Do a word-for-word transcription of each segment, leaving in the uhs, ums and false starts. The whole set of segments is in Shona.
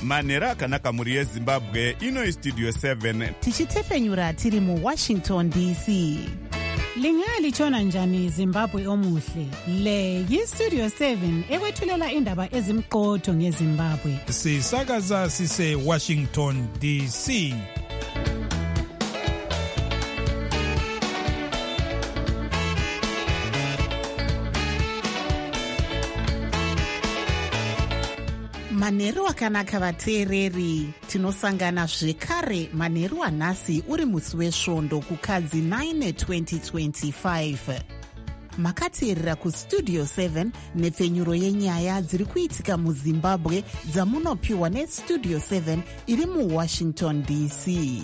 manhero akanaka mhuri yezimbabwe. Ino Studio seven tichitefenyura tiri muWashington D C. Lingalitshona njani Zimbabwe omuhle? Le yiStudio seven ekwethulela indaba ezimqotho ngeZimbabwe. Sisakaza sise Washington D C. Manheru akanaka vateereri, tinosangana zvekare manheru anhasi uri musi wesvondo kukadzi nine twenty twenty-five. Makateerera kuStudio seven nepfenyuro yenyaya dziri kuitika muZimbabwe dzamunopiwa neStudio seven iri muWashington D C.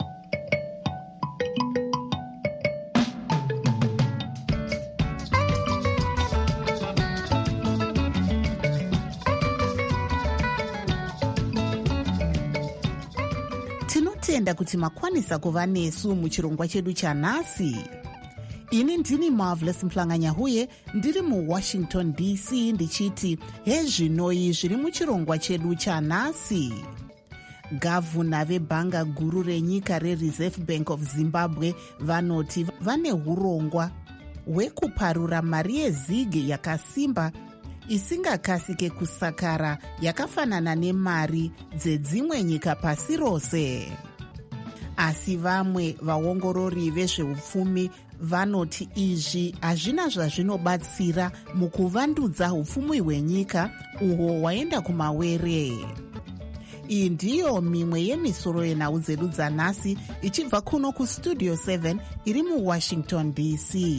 Tinotenda kuti makwanisa kuva nesu muchirongwa chedu chanhasi. Ini ndini Marvelous Mhlanganyahuye ndiri muWashington D C ndichiti hezvinoi zviri muchirongwa chedu chanhasi. Gavhuna vebhanga guru renyika reReserve Bank of Zimbabwe vanoti vane hurongwa hwekuparura mari yezigi yakasimba isingakasike kusakara yakafanana nemari dzedzimwe nyika pasi rose. Asi vamwe vaongorori vezveupfumi vanoti izvi hazvina zvazvinobatsira mukuvandudza upfumi hwenyika uhwo hwaenda kumawere. Iyi ndiyo mimwe yemisoro yenhau dzedu dzanhasi ichibva kuno kuStudio seven iri muWashington D C.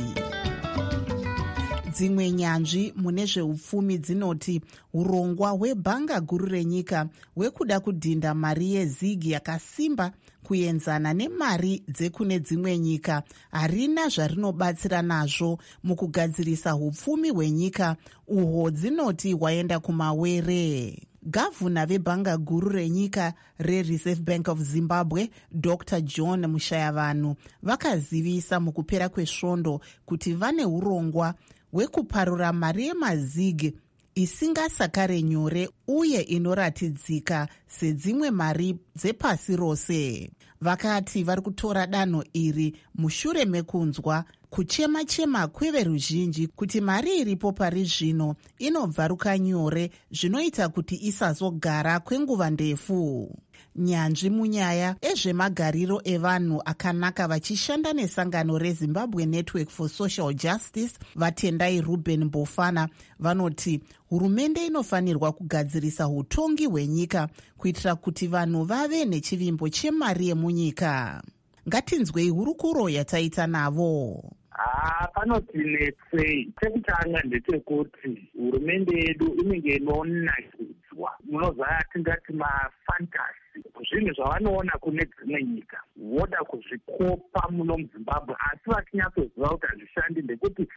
Dzimwe nyanzvi mune zveupfumi dzinoti urongwa hwebhanga guru renyika hwekuda kudhinda mari yezigi yakasimba kuenzana nemari dzekune dzimwe nyika harina zvarinobatsira nazvo mukugadzirisa upfumi hwenyika uhwo dzinoti hwaenda kumawere. Gavhuna vebhanga guru renyika reReserve Bank of Zimbabwe Doctor John Mushayavanhu vakazivisa mukupera kwesvondo kuti vane urongwa hwekuparura mari yemazigi isingasakare nyore uye inoratidzika sedzimwe mari dzepasi rose. Vakati vari kutora danho iri mushure mekunzwa kuchema-chema kweveruzhinji kuti mari iripo pari zvino inobvaruka nyore zvinoita kuti isazogara kwenguva ndefu. Nyanzvi munyaya ezvemagariro evanhu akanaka vachishanda nesangano reZimbabwe Network for Social Justice Vatendai Ruben Mbofana vanoti hurumende inofanirwa kugadzirisa utongi hwenyika kuitira kuti vanhu vave nechivimbo chemari yemunyika. Ngatinzwei hurukuro yataita navo. Ah, panotinetsei. Chekutanga ndechekuti hurumende yedu inenge inonakidzwa munozva tingati mafantasi zvinhu zvavanoona kune dzimwe nyika voda kuzvikopa muno muZimbabwe, asi vatinyatsoziva kuti hazvishandi ndekuti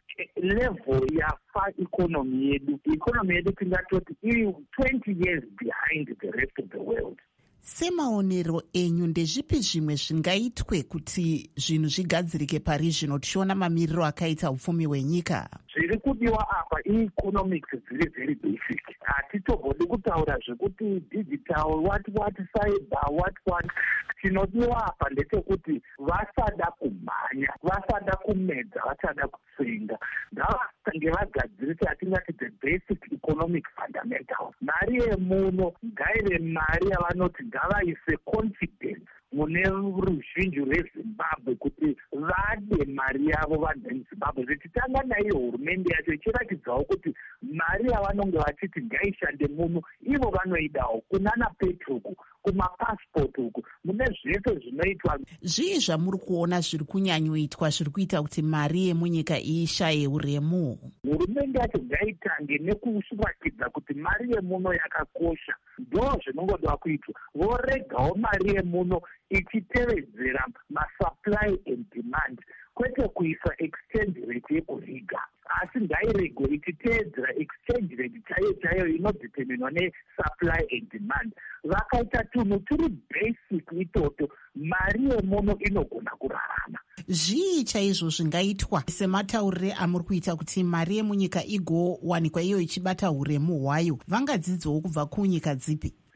level yafa ikonomi yedu ikonomi yedu tingatoti iri twenty years behind the rest of the world. Semaonero enyu ndezvipi zvimwe zvingaitwe kuti zvinhu zvigadzirike pari zvino tichiona mamiriro akaita upfumi hwenyika? Zviri kudiwa apa economics dziri very basic. Hatitogodi kutaura zvekuti digital what what cyber what what. Chinodiwa apa ndechekuti vasada kumhanya, vasada kumedza, vasada kutsenga. Ngavasange vagadzirisa atingati the basic economic fundamentals. Mari yemuno ngaive mari yavanoti ngavaise confidence mune ruzhinji rweZimbabwe kuti vade mari yavo vanhu veZimbabwe. Zvichitanga naiyo hurumende yacho ichiratidzawo kuti mari yavanonge vachiti ngaishande muno ivo vanoidawo kunana petuku kumapassport uku mune zvese zvinoitwa. Zvii zvamuri kuona zviri kunyanyoitwa zviri kuita kuti mari yemunyika ishaye uremu? Hurumende yacho ngaitange nekuratidza kuti mari yemuno yakakosha, ndo zvinongoda kuitwa. Voregawo mari yemuno ichitevedzera masupply and demand, kwete kuisa exchange rate yekuriga, asi ngairego ichiteedzera exchange rate chaiyo chaiyo inodeterminwa nesupply and demand. Vakaita tunhu turi basic itoto, mari yemuno inogona kurarama. Zvii chaizvo zvingaitwa semataurire amuri kuita kuti mari yemunyika igowanikwa iyo ichibata huremu hwayo? Vangadzidzowo kubva kunyika dzipi?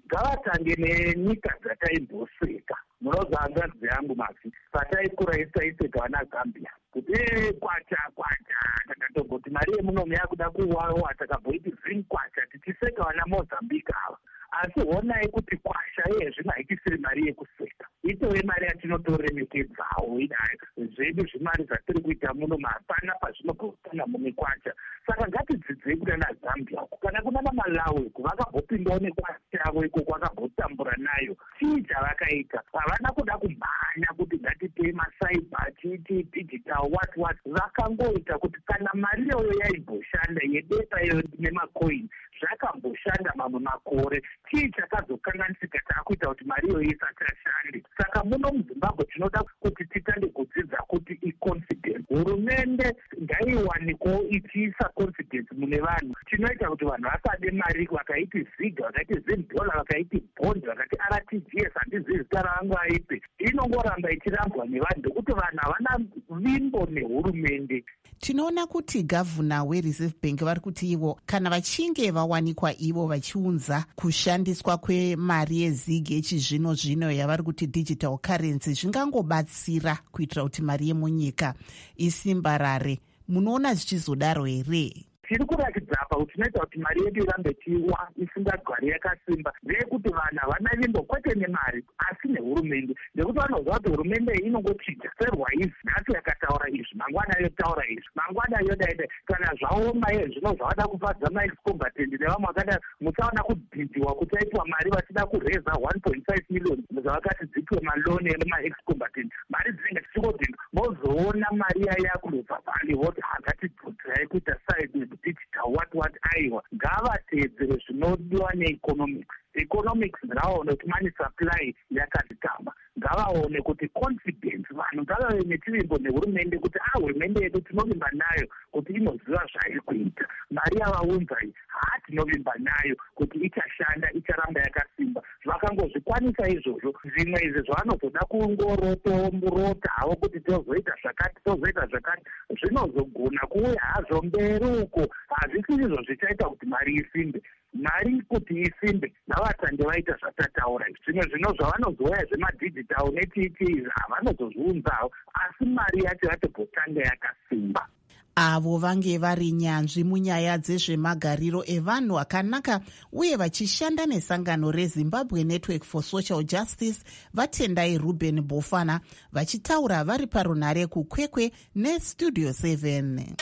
ngavatange nenyika dzataimboseka. Munoza hanzvadzi yangu masi pataikura isaiseka vana Zambia kuti kwacha kwacha takatogoti mari yemunomu yakuda kuwawa takabhoiti zvini kwacha tichiseka vana Mozambique ava. Asi honai kuti kwasha yezvino haichisiri mari yekuseka, itove mari yatinotoremekedzawo idai zvedu zvimari zvatiri kuita muno hapana pazvinogotana mune kwacha. Saka ngatidzidzei kuna naZambia uko kana kuna naMalawi uko vakambopindawo nekwacha yavo ikoko vakambotambura nayo. Chii chavakaita? Havana kuda kumhanya kuti ngatitei masaiba tiiti digital what what. Vakangoita kuti kana mari iyoyo yaimboshanda yedeta iyo nemacoin zvakamboshanda mamwe makore, chii chakazokanganisika taakuita kuti mari iyoyo isachashande? Saka muno muZimbabwe tinoda kuti titange kudzidza kuti iconfidence. Hurumende ngaiwanikewo ichiisa confidence mune vanhu. Tinoita kuti vanhu vasade mari vakaiti ziga vakaiti zimdola vakaiti bond vakati R T G S handizivi zita ravangu aipe. Inongoramba ichirambwa nevanhu ndokuti vanhu havana vimbo nehurumende. Tinoona kuti gavhuna weReserve Bank vari kuti ivo kana vachinge vawanikwa ivo vachiunza kushandiswa kwemari yezigi yechizvino zvino yavari kuti digital currency zvingangobatsira kuitira kuti mari yemunyika isimbarare. Munoona zvichizodaro here? Tiri kurakidza apa kuti tinoita kuti mari yedu irambe ichiwa isingagari yakasimba ndeyekuti vanhu havana vimbo kwete nemari asi nehurumende, nekuti vanoziva kuti hurumende inongochinja serwa izvi nhasi yakataura izvi mangwana yotaura izvi mangwana yodaida kana zvaoma zvino zvavada kufadza maexcombatant nevamwe vakada musaona kudhidhiwa kuchaitwa mari vachida kureza one point five million zvavakati dzipiwe maloni emaexcombatant. Mari dzinenge dzichikodhini mozoona mari yaya kunobva pale voti hangatidzodzirai kuita side digital what what. Aiwa, ngavatedzere zvinodiwa neeconomics. Economics ngavaone kuti money supply yakadzitama, ngavaone kuti confidence vanhu ngavave nechivimbo nehurumende kuti ah hurumende yedu tinovimba nayo kuti inoziva zvairi kuita. Mari yavaunza iyi haa tinovimba nayo kuti ichashanda icharamba yakasimba. Vakangozvikwanisa izvozvo zvimwe izvi zvavanozoda kungorotomurota havo kuti tozoita zvakati tozoita zvakati zvinozogona kuuya hazvo mberi uko. Hazvisiri izvo zvichaita kuti mari isimbe. Mari kuti isimbe ngavatange vaita zvatataura. Zvimwe zvino zvavanozoya zvemadigital netiiti havanozozviunzawo asi mari yacho yatobhotanga yakasimba. Avo vange vari nyanzvi munyaya dzezvemagariro evanhu akanaka uye vachishanda nesangano reZimbabwe Network for Social Justice vatendai Ruben Bofana vachitaura vari parunhare kukwekwe neStudio seven.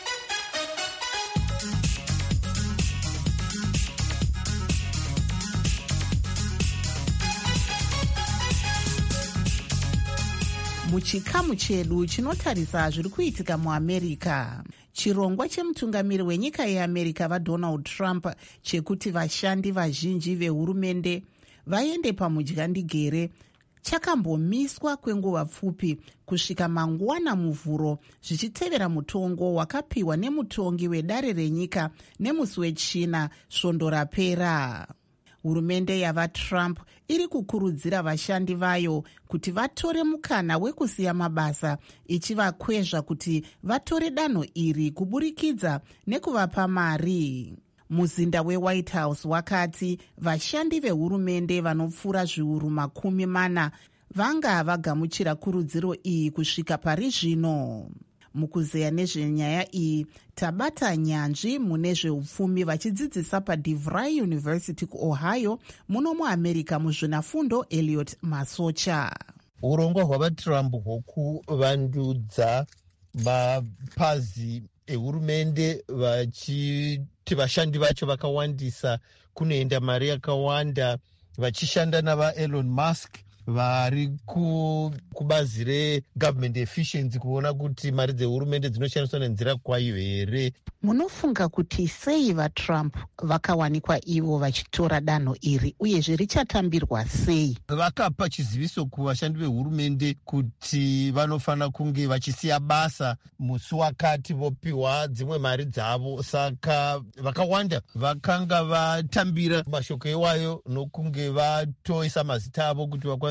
Muchikamu chedu chinotarisa zviri kuitika muAmerica. Chirongwa chemutungamiri wenyika yeAmerica vaDonald Trump chekuti vashandi vazhinji vehurumende vaende pamudyandigere chakambomiswa kwenguva pfupi kusvika mangwana muvhuro zvichitevera mutongo wakapiwa nemutongi wedare renyika nemusi wechina svondo rapera. Hurumende yavaTrump iri kukurudzira vashandi vayo kuti vatore mukana wekusiya mabasa ichivakwezva kuti vatore danho iri kuburikidza nekuvapa mari. Muzinda weWhite House wakati vashandi vehurumende vanopfuura zviuru makumi mana vanga vagamuchira kurudziro iyi kusvika pari zvino. Mukuzeya nezvenyaya iyi tabata nyanzvi mune zveupfumi vachidzidzisa paDeVry University kuOhio muno muAmerica muzvinafundo Elliot Masocha. Urongwa hwavaTrump hwokuvandudza mapazi ehurumende vachiti vashandi vacho vakawandisa kunoenda mari yakawanda vachishanda navaElon Musk vari kubazi regovernment efficiency kuona kuti mari dzehurumende dzinoshandiswa nenzira kwayo here. Munofunga kuti sei vaTrump vakawanikwa ivo vachitora danho iri uyezve richatambirwa sei? Vakapa chiziviso kuvashandi vehurumende kuti vanofanira kunge vachisiya basa musi wakati vopiwa dzimwe mari dzavo. Saka vakawanda vakanga vatambira mashoko iwayo nokunge vatoisa mazita avo kuti vakwanise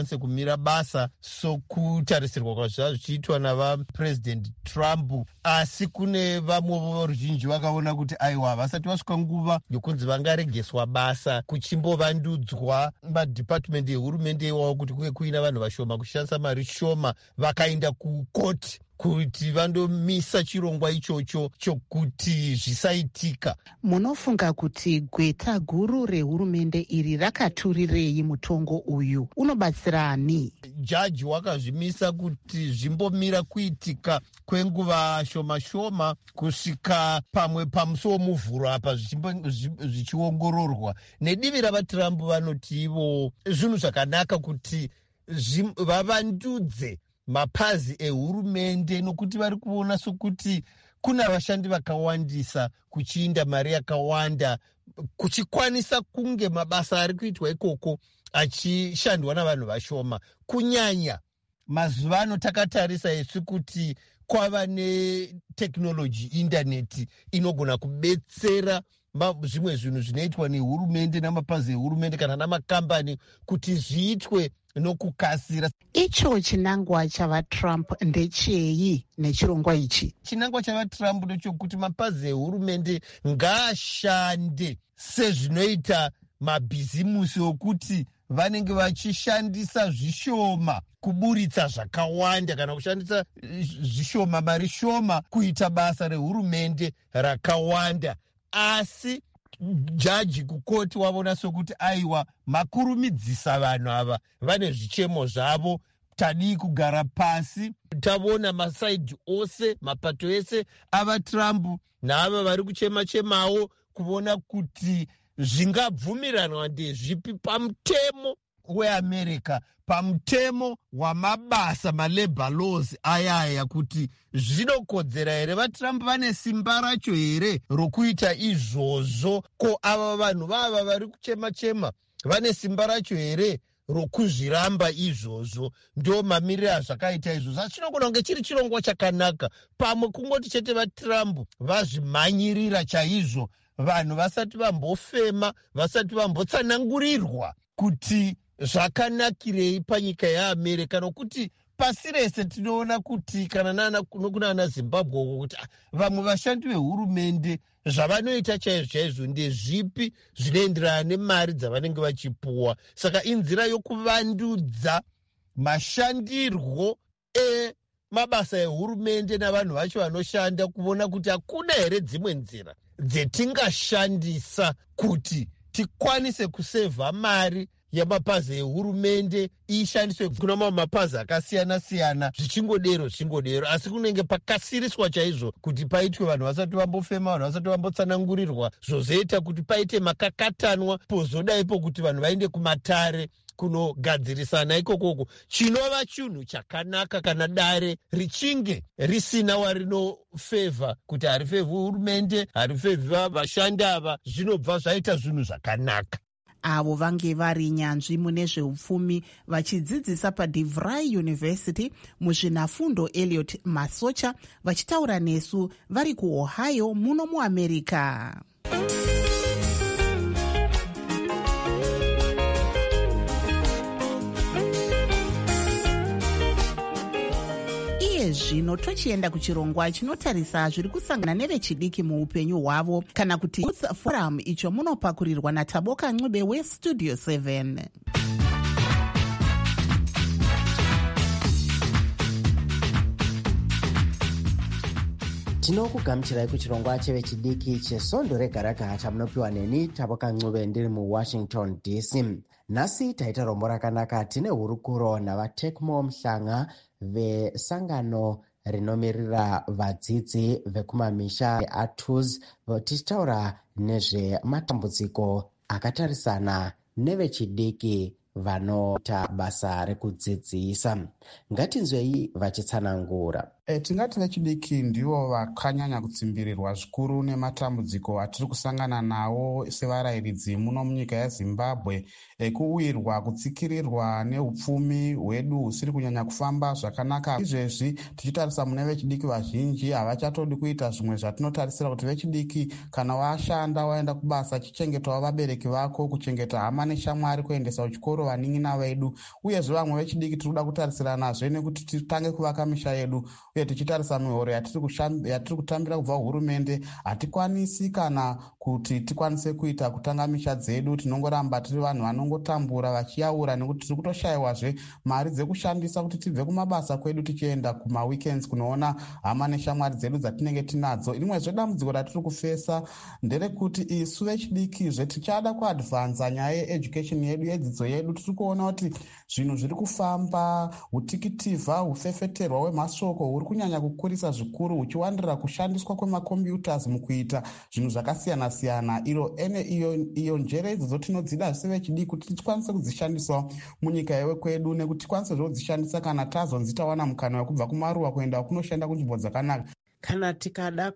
vakwanise kumira basa sokutarisirwa kwazva zvichiitwa navapresident Trump. Asi kune vamwe voruzhinji vakaona kuti aiwa vasati vasvika nguva yokunzi vangaregeswa basa kuchimbovandudzwa madhipatimende ehurumende iwawo kuti kuve kuina vanhu vashoma kushandisa mari shoma, vakaenda kukoti kuti vandomisa chirongwa ichocho chokuti zvisaitika. Munofunga kuti gweta guru rehurumende iri rakaturirei mutongo uyu? Unobatsira ani? Jaji wakazvimisa kuti zvimbomira kuitika kwenguva shoma shoma kusvika pamwe pamusuwo muvhuro apa zvichiongororwa. Nedivi ravaTrump vanoti ivo zvinhu zvakanaka kuti vavandudze mapazi ehurumende, nokuti vari kuona sokuti kuna vashandi vakawandisa kuchiinda mari yakawanda kuchikwanisa kunge mabasa ari kuitwa ikoko achishandwa navanhu vashoma. Kunyanya mazuva ano takatarisa isu kuti kwava netekinoloji, indaneti inogona kubetsera zvimwe zvinhu zvinoitwa nehurumende namapazi ehurumende kana namakambani kuti zviitwe nokukasira. Icho chinangwa chavaTrump ndechei nechirongwa ichi? Chinangwa chavaTrump ndechokuti mapazi ehurumende ngaashande sezvinoita mabhizimusi okuti vanenge vachishandisa zvishoma kuburitsa zvakawanda kana kushandisa zvishoma mari shoma kuita basa rehurumende rakawanda. Asi jaji kukoti wavona sokuti aiwa makurumidzisa vanhu ava vane zvichemo zvavo, tadii kugara pasi tavona masaidhi ose mapato ese ava Trump naava vari kuchema chemawo kuona kuti zvingabvumiranwa ndezvipi pamutemo weAmerica, pamutemo wamabasa malabor laws ayaya, kuti zvinokodzera here. VaTrump vane simba racho here rokuita izvozvo? Ko ava vanhu vava vari kuchema chema vane simba racho here rokuzviramba izvozvo? Ndo mamiriro azvakaita izvozvo. Asi chinogona kunge chiri chirongwa chakanaka, pamwe kungoti chete vaTrump vazvimhanyirira chaizvo, vanhu vasati vambofema, vasati vambotsanangurirwa kuti zvakanakirei panyika yeAmerica, nokuti pasi rese tinoona kuti kana nokunana Zimbabwe uko kuti vamwe vashandi vehurumende zvavanoita chaizvo chaizvo ndezvipi zvinoenderana nemari dzavanenge vachipuwa. Saka inzira yokuvandudza mashandirwo emabasa ehurumende navanhu vacho vanoshanda, kuona kuti hakuna here dzimwe nzira dzetingashandisa kuti tikwanise kusevha mari yamapazi ehurumende ishandiswe kuna mamwe mapazi akasiyana siyana, zvichingodero zvichingodero. Asi kunenge pakasiriswa chaizvo kuti paitwe vanhu vasati vambofema, vanhu vasati vambotsanangurirwa, zvozoita kuti paite makakatanwa, pozodaipo kuti vanhu vaende kumatare kunogadzirisana ikokoko. Chinova chinhu chakanaka kana dare richinge risina warinofevha, kuti harifevhi hurumende, harifevhi vashandi ava, zvinobva zvaita zvinhu zvakanaka. Avo vange vari nyanzvi mune zveupfumi vachidzidzisa paDeVry University muzvinafundo Elliot Masocha, vachitaura nesu vari kuOhio muno muAmerica. Zvino tochienda kuchirongwa chinotarisa zviri kusangana nevechidiki muupenyu hwavo, kana kuti Youth Forum, icho munopakurirwa naTaboka Ncube weStudio seven. Tinokugamuchirai kuchirongwa chevechidiki chesondo regaragara chamunopiwa neni Taboka Ncube ndiri muWashington D C. Nhasi taita rombo rakanaka. Tine hurukuro navaTechmo Mhlanga vesangano rinomirira vadzidzi vekumamisha eATUS, tichitaura nezvematambudziko akatarisana nevechidiki vanoita basa rekudzidzisa. Ngatinzwei vachitsanangura. E, tingati vechidiki ndivo vakanyanya kutsimbirirwa zvikuru nematambudziko atiri kusangana nawo sevarayiridzi muno munyika yezimbabwe, ekuwirwa kutsikirirwa neupfumi hwedu husiri kunyanya kufamba zvakanaka. Izvezvi tichitarisa mune vechidiki vazhinji havachatodi kuita zvimwe zvatinotarisira kuti vechidiki kana washanda waenda kubasa chichengetawo vabereki vako, kuchengeta hama neshamwari, kuendesa kuchikoro vanin'ina vedu. Uyezve vamwe vechidiki tiri kuda kutarisira nazve nekuti titange kuvaka misha yedu, uye tichitarisa mihoro yatiri kutambira kubva hurumende hatikwanisi kana kuti tikwanise kuita kutanga misha dzedu. Tinongoramba tiri vanhu vanongotambura vachiyaura nekuti tiri kutoshayiwazve mari dzekushandisa kuti tibve kumabasa kwedu tichienda kumaweekends kunoona hama neshamwari dzedu dzatinenge tinadzo. Rimwezve dambudziko ratiri kufesa nderekuti isu vechidikizve tichada kuadvanza nyaya yeeducation yedu, yedzidzo yedu. Tiri kuona kuti zvinhu zviri kufamba, utikitivha, hufefeterwa hwemashoko huri kunyanya kukurisa zvikuru, huchiwandirira kushandiswa kwemakombiyutas mukuita zvinhu zvakasiyana-siyana. Iro ene iyo, iyo njere idzodzo tinodzida sevechidiki kuti tikwanise kudzishandisawo munyika yewe kwedu, nekuti tikwanise zvodzishandisa kana tazonzi tawana mukana wekubva kumaruwa kuenda kunoshanda kunzvimbo dzakanaka. Kana tikada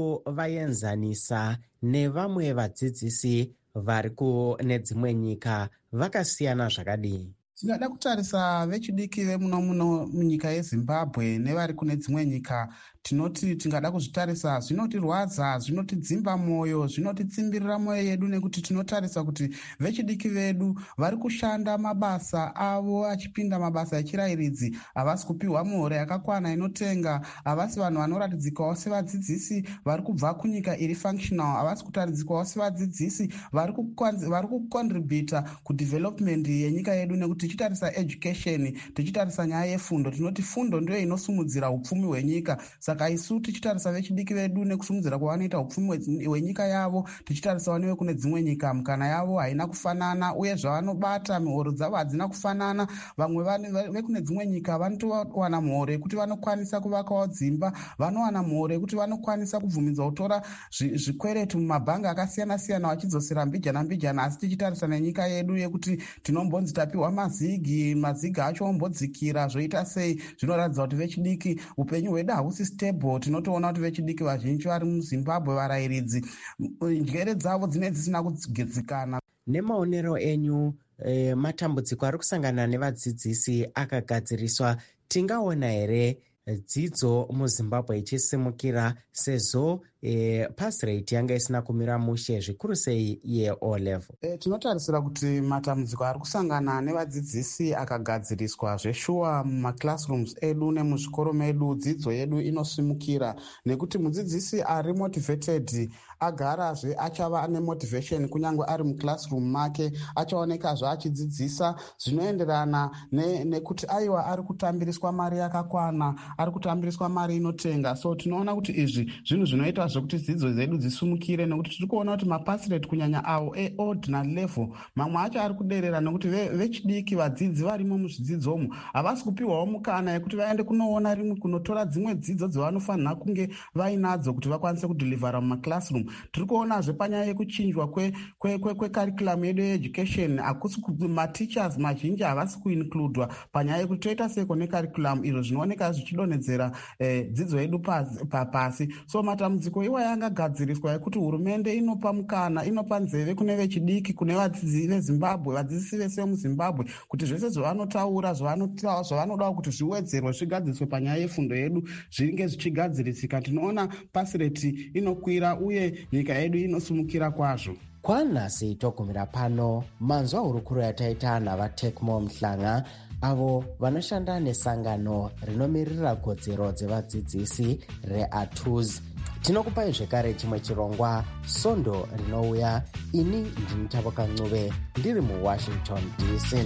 kuvaenzanisa nevamwe vadzidzisi vari kune dzimwe nyika vakasiyana zvakadii? Tingada kutarisa vechidiki vemuno muno munyika yezimbabwe nevari kune dzimwe nyika, tinoti tingada kuzvitarisa zvinotirwadza, zvinotidzimba mwoyo, zvinotitsimbirira mwoyo yedu, nekuti tinotarisa kuti vechidiki vedu vari kushanda mabasa avo achipinda mabasa echirayiridzi, havasi kupiwa muhoro yakakwana inotenga, havasi vanhu vanoratidzikawo sevadzidzisi vari kubva kunyika iri functional, havasi kutaridzikawo sevadzidzisi vari kucontributa kudevelopment yenyika yedu. Nekuti tichitarisa education, tichitarisa nyaya yefundo, tinoti fundo ndiyo inosumudzira upfumi hwenyika. Saka isu tichitarisa vechidiki vedu nekusumudzira kwavanoita upfumi hwenyika yavo, tichitarisa newe kune dzimwe nyika mukana yavo haina kufanana, uye zvavanobata mihoro dzavo hadzina kufanana. Vamwe vekune dzimwe nyika vanotowana muhoro yekuti vanokwanisa kuvakawo dzimba, vanowana muhoro yekuti vanokwanisa kubvumidzwa kutora zvikweretu mumabhanga akasiyana-siyana vachidzosera mbijana mbijana. Asi tichitarisa nenyika yedu yekuti tinombonzi tapiwa mazigi, mazigi acho ombodzikira, zvoita sei? Zvinoratidza kuti vechidiki upenyu hwedu hahusi stable. Tinotoona kuti vechidiki vazhinji vari muzimbabwe varayiridzi njere dzavo dzinenge dzisina kugadzikana. Nemaonero enyu, e, matambudziko ari kusangana nevadzidzisi akagadziriswa, tingaona here dzidzo muzimbabwe ichisimukira sezvo e, pass rate yanga isina kumira mushe zvikuru sei ye-O level? E, tinotarisira kuti matambudziko ari kusangana nevadzidzisi akagadziriswa zveshuwa mumaclassrooms edu nemuzvikoro medu, dzidzo yedu inosimukira, nekuti mudzidzisi ari motivated agarazve achava ane motivation kunyange ari muclassroom make, achaonekazve achidzidzisa zvinoenderana ne, nekuti aiwa ari kutambiriswa mari yakakwana, ari kutambiriswa mari inotenga. So tinoona kuti izvi zvinhu zvinoita zvokuti dzidzo dzedu dzisumukire, nekuti tiri kuona kuti mapasi rate kunyanya awo eordinary level mamwe acho ari kuderera, nekuti vechidiki vadzidzi varimo muzvidzidzomo havasi kupiwawo mukana yekuti vaende kunoona rimwe kunotora dzimwe dzidzo dzavanofanira kunge vainadzo kuti vakwanise kudhilivhara mumaclassroom. Tiri kuonazve panyaya yekuchinjwa kwecurriculum yedu yeeducation, hakusi mateachers mazhinji havasi kuinkludwa panyaya yekuti toita seko necurriculum, izvo zvinooneka zvichidonhedzera eh, dzidzo yedu pasi. So matambudziko iwa yangagadziriswa yekuti hurumende inopa mukana, inopa nzeve kune vechidiki, kune vadzidzi vezimbabwe, vadzidzisi vese vemuzimbabwe, kuti zvese zvavanotaura, zvavanodawo kuti zviwedzerwe, zvigadziriswe panyaya yefundo yedu zvinge zvichigadzirisika. Tinoona pasi rate inokwira uye nyika yedu inosumukira kwazvo. Kwanhasi togumira pano manzwa hurukuro yataita navatekmo Mhlanga, avo vanoshanda nesangano rinomirira kodzero dzevadzidzisi reATUZ. Tinokupai zvekare chimwe chirongwa Sondo rinouya. Ini ndini Tavoka Ncube ndiri muWashington D C.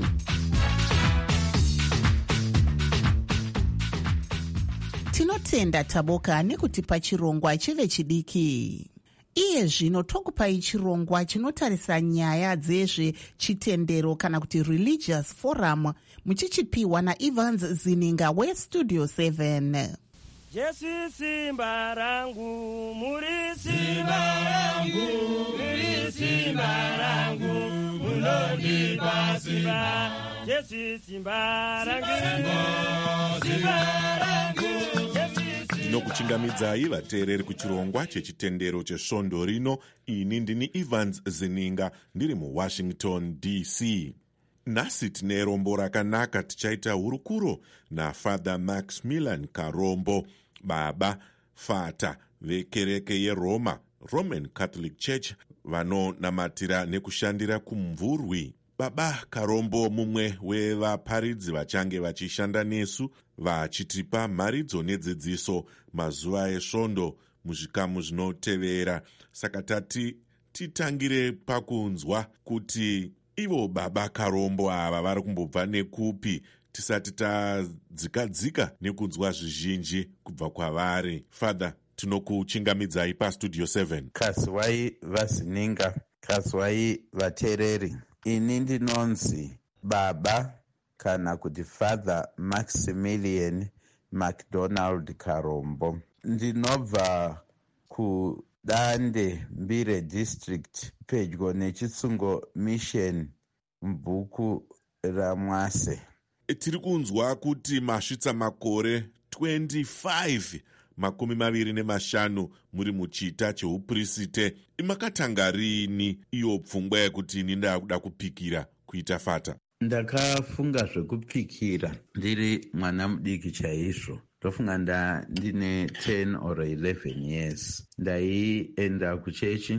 Tinotenda Taboka nekutipa chirongwa chevechidiki. Iye zvino tokupai chirongwa chinotarisa nyaya dzezvechitendero kana kuti religious forum, muchichipiwa naEvans Zininga weStudio seven. Jesu simba rangu, muri simba rangu, muri simba rangu, munondipa simba. Jesu simba rangu, simba rangu, Jesu ndinokuchingamidzai vateereri kuchirongwa chechitendero chesvondo rino. Ini ndini Evans Zininga ndiri muWashington D C. Nhasi tine rombo rakanaka. Tichaita hurukuro naFather Maximilian Karombo, baba fata vekereke yeRoma, Roman Catholic Church, vanonamatira nekushandira kumvurwi. Baba Karombo mumwe wevaparidzi vachange vachishanda nesu vachitipa mharidzo nedzidziso mazuva esvondo muzvikamu zvinotevera. Saka tati titangire pakunzwa kuti ivo baba Karombo ava vari kumbobva nekupi, tisati tadzikadzika nekunzwa zvizhinji kubva kwavari. Father, tinokuchingamidzai pastudio seven. Kazwai vazininga, kazwai vateereri. Ini ndinonzi baba kana kuti Father Maximilian MacDonald Karombo. Ndinobva kuDande Mbire District pedyo neChitsungo Mission mubhuku raMwase. Tiri kunzwa kuti masvitsa makore twenty-five makumi maviri nemashanu muri muchita cheupriste. Makatanga rini iyo pfungwa yekuti ini ndakuda kupikira kuita fata? Ndakafunga zvekupikira ndiri mwana mudiki chaizvo. Ndofunga nda ndine ten or eleven years. Ndaienda kuchechi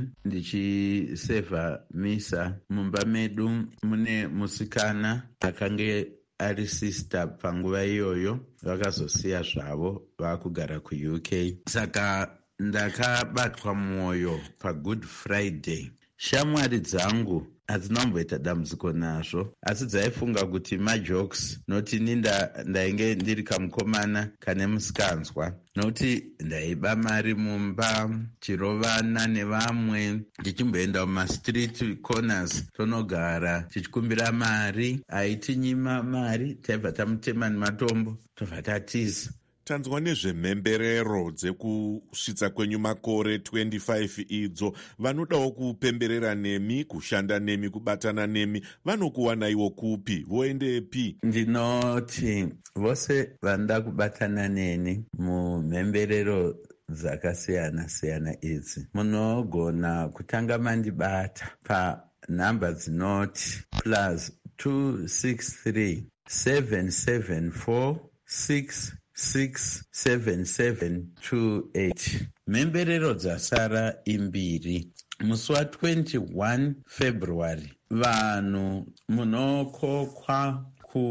ndichisevha misa. Mumba medu mune musikana akange ari sister panguva iyoyo, vakazosiya zvavo vakugara kuU K. Saka ndakabatwa mwoyo paGood Friday. Shamwari dzangu hadzinomboita dambudziko nazvo, asi dzaifunga kuti majokes, noti ninda ndainge ndiri kamukomana kane musikanzwa, noti ndaiba mari mumba, chirovana nevamwe, tichimboenda mumastreet corners tonogara tichikumbira mari. Aitinyima mari taibva tamutema nematombo tobva tatiza. Tanzwa nezvemhemberero dzekusvitsa kwenyu makore twenty-five idzo. Vanodawo kupemberera nemi, kushanda nemi, kubatana nemi, vanokuwanaiwo kupi, voendepi? Ndinoti vose vanoda kubatana neni mumhemberero dzakasiyana siyana idzi, munogona kutanga mandibata panhamba dzinoti plus two six three seven seven four six six seven seven two eight. Mhemberero dzasara imbiri. Musi wa-twenty-one February vanhu munokokwa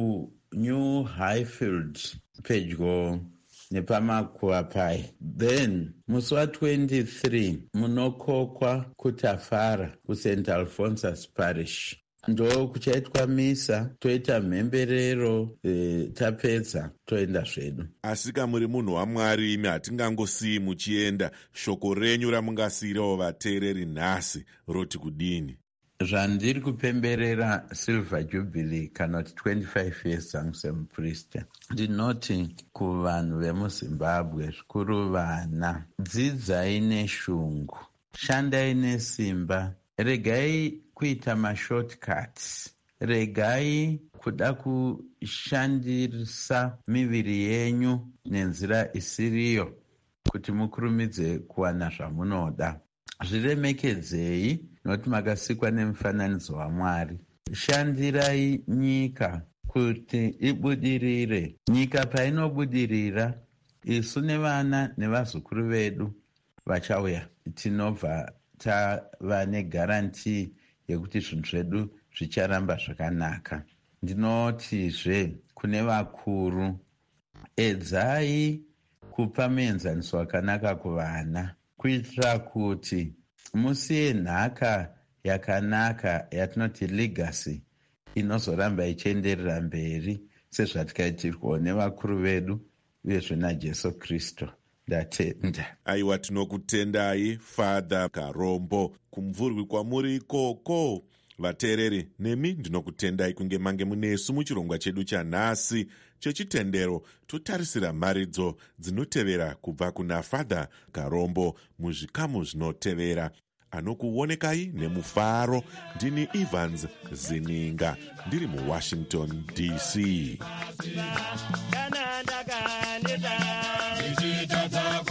kuNew Highfield pedyo nepamakuapai. Then musi wa-twenty-three munokokwa kuTafara kuSaint Alphonsus Parish. Ndo kuchaitwa misa, toita mhemberero, e, tapedza toenda zvedu. Asika muri munhu waMwari, imi hatingangosiyi muchienda. Shoko renyu ramungasiyirawo vateereri nhasi roti kudini? Zvandiri kupemberera Silver Jubilee kana kuti twenty-five years dzangu semupriste, ndinoti kuvanhu vemuZimbabwe, zvikuru vana, dzidzai neshungu, shandai nesimba, regai kuita mashortcuts, regai kuda kushandisa miviri yenyu nenzira isiriyo kuti mukurumidze kuwana zvamunoda. Zviremekedzei nokuti makasikwa nemufananidzo waMwari. Shandirai nyika kuti ibudirire. Nyika painobudirira, isu nevana nevazukuru vedu vachauya, tinobva tava negarantii yekuti zvinhu zvedu zvicharamba zvakanaka. Ndinotizve kune vakuru, edzai kupa muenzaniso wakanaka kuvana, kuitira kuti musiye nhaka yakanaka yatinoti legacy inozoramba ichienderera mberi sezvatikaitirwawo nevakuru vedu uyezve naJesu Kristu. Ndatenda. Aiwa, tinokutendai Father Karombo kumvurwi kwamuri ikoko. Vateereri, nemi ndinokutendai kunge mange munesu muchirongwa chedu chanhasi chechitendero. Totarisira mharidzo dzinotevera kubva kuna Father Karombo muzvikamu zvinotevera. Anokuonekai nemufaro, ndini Evans Zininga ndiri muWashington D C.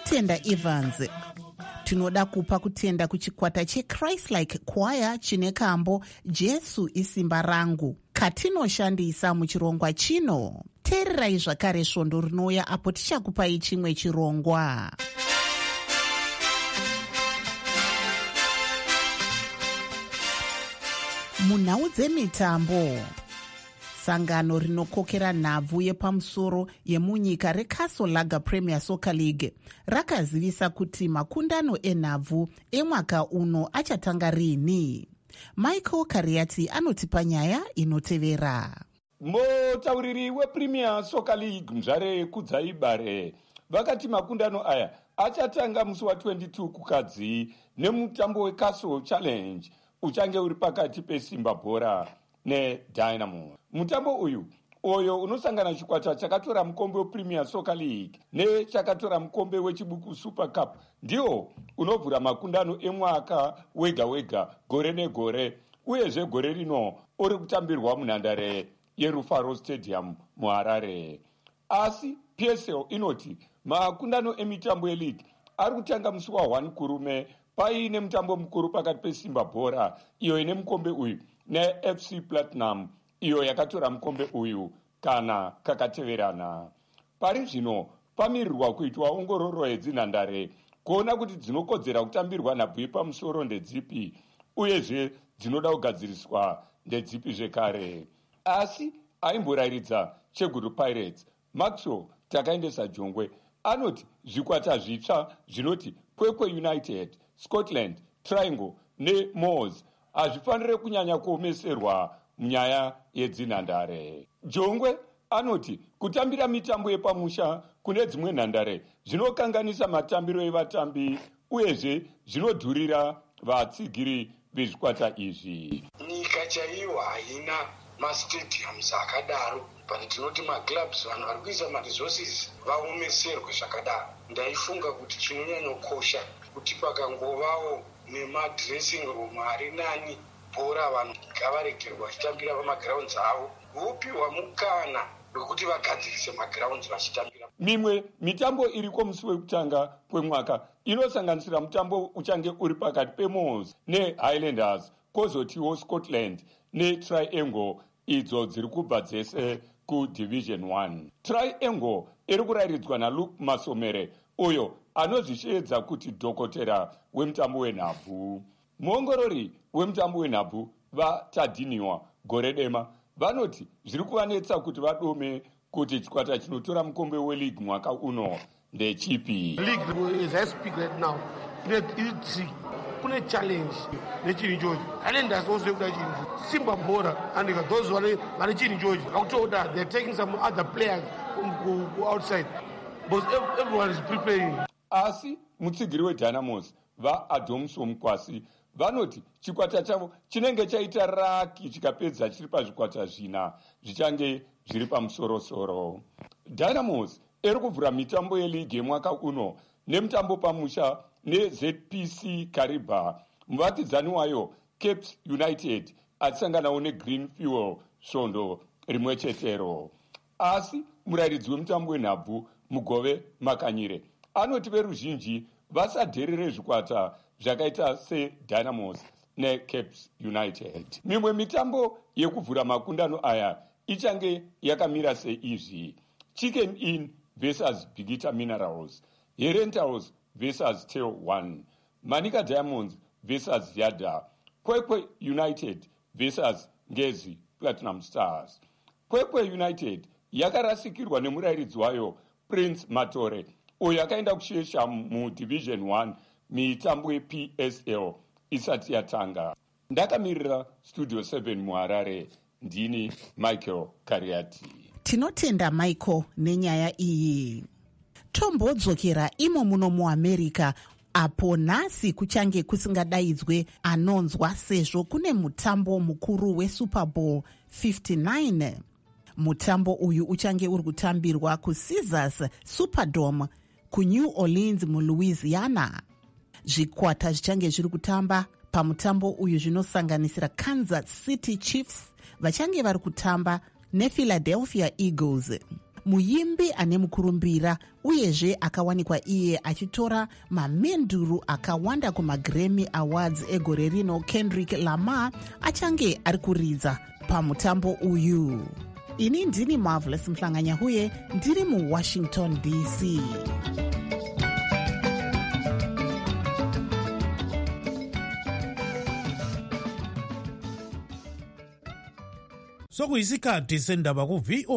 tinotenda Evans. Tinoda kupa kutenda kuchikwata cheChrist-like Choir chine kambo Jesu isimba rangu katinoshandisa muchirongwa chino. Teererai zvakare svondo rinouya apo tichakupai chimwe chirongwa. Munhau dzemitambo, sangano rinokokera nhabvu yepamusoro yemunyika reCastle Lager Premier Soccer League rakazivisa kuti makundano enhabvu emwaka uno achatanga rini. Michael Kariati anotipa nyaya inotevera. Mutauriri wePremier Soccer League Mzvare Kudzaibare vakati makundano aya achatanga musi wa twenty-two kukadzi nemutambo weCastle Challenge uchange uri pakati peSimba Bhora neDynamo. Mutambo uyu oyo unosangana chikwata chakatora mukombe wePremier Soccer League nechakatora mukombe wechibuku Super Cup ndiwo unovhura makundano emwaka wega wega gore negore, uyezve gore rino uri kutambirwa munhandare yeRufaro Stadium muHarare. Asi P S L inoti makundano emitambo yeleague ari kutanga musi wa one kurume paine mutambo mukuru pakati peSimba Bhora iyo ine mukombe uyu neF C Platinum iyo yakatora mukombe uyu kana kakateverana. Pari zvino pamirirwa kuitwa ongororo yedzinhandare kuona kuti dzinokodzera kutambirwa nhabvu yepamusoro ndedzipi uyezve dzinoda kugadziriswa ndedzipi zvekare. Asi aimborayiridza Cheguru Pirates Maxwell Takaendesa Jongwe anoti zvikwata zvitsva zvinoti Kwekwe United, Scotland, Triangle neMoors hazvifanire kunyanya kuomeserwa munyaya yedzinhandare. Jongwe anoti kutambira mitambo yepamusha kune dzimwe nhandare zvinokanganisa matambiro evatambi uyezve zvinodhurira vatsigiri vezvikwata izvi. Nyika chaiyo haina mastadiums akadaro, but tinoti maclubs vanhu vari kuisa maresources vaomeserwe zvakadaro. Ndaifunga kuti chinonyanyokosha kuti pakangovawo nemadressing room ari nani bhora vanhu ngavaregerwa vachitambira pamagrounds avo, vopiwa mukana wekuti vagadzirise magrounds vachitambira. Mimwe mitambo iriko musi wekutanga kwemwaka inosanganisira mutambo uchange uri pakati peMoors neHighlanders, kwozotiwo Scotland neTriangle idzo dziri kubva dzese kuDivision one. Triangle iri kurayiridzwa naLuke Masomere uyo anozvisheedza kuti dhokotera wemutambo wenhabvu. Muongorori wemutambo wenhabvu vaTadiniwa gore dema vanoti zviri kuvanetsa kuti vadome kuti chikwata chinotora mukombe weleague mwaka uno ndechipi. League is as big right now. It's kune challenge nechini George. Highlanders also have challenge. Simba Bhora and those one are chini George. October they're taking some other players from outside. But everyone is preparing. Asi mutsigiri weDynamos vaAdomso Mukwasi vanoti chikwata chavo chinenge chaita raki chikapedza chiri pazvikwata zvina zvichange zviri pamusorosoro. Dynamos iri kuvhura mitambo yeleague yemwaka uno nemutambo pamusha neZ P C Kariba. Muvatidzani wayo Cape United achisanganawo neGreen Fuel svondo rimwe chetero. Asi murayiridzi wemutambo wenhabvu Mugove Makanyire anoti veruzhinji vasadherere zvikwata zvakaita seDynamos neCape United. Mimwe mitambo yekuvhura makundano aya ichange yakamira seizvi: Chicken Inn versus Bigita Minerals, Herentals versus Tail one, Manika Diamonds versus Yada, Kwekwe United versus Ngezi Platinum Stars. Kwekwe United yakarasikirwa nemurayiridzi wayo Prince Matore uyo akaenda kushesha muDivision one mitambo yeP S L isati yatanga. Ndakamirira Studio seven muHarare, ndini Michael Kariati. Tinotenda Michael nenyaya iyi. Tombodzokera imo muno muAmerica apo nhasi kuchange kusingadaidzwe anonzwa sezvo kune mutambo mukuru weSuper Bowl fifty-nine. Mutambo uyu uchange uri kutambirwa kuCaesars Superdome kuNew Orleans muLouisiana. Zvikwata zvichange zviri kutamba pamutambo uyu zvinosanganisira Kansas City Chiefs vachange vari kutamba nePhiladelphia Eagles. muimbi ane mukurumbira uyezve akawanikwa iye achitora mamenduru akawanda kumagrammy awards egore rino, Kendrick Lamar achange ari kuridza pamutambo uyu. Ini ndini Marvelous Mhlanganyahuye, ndiri muWashington D C. sokuyisikhathi sendaba ku V O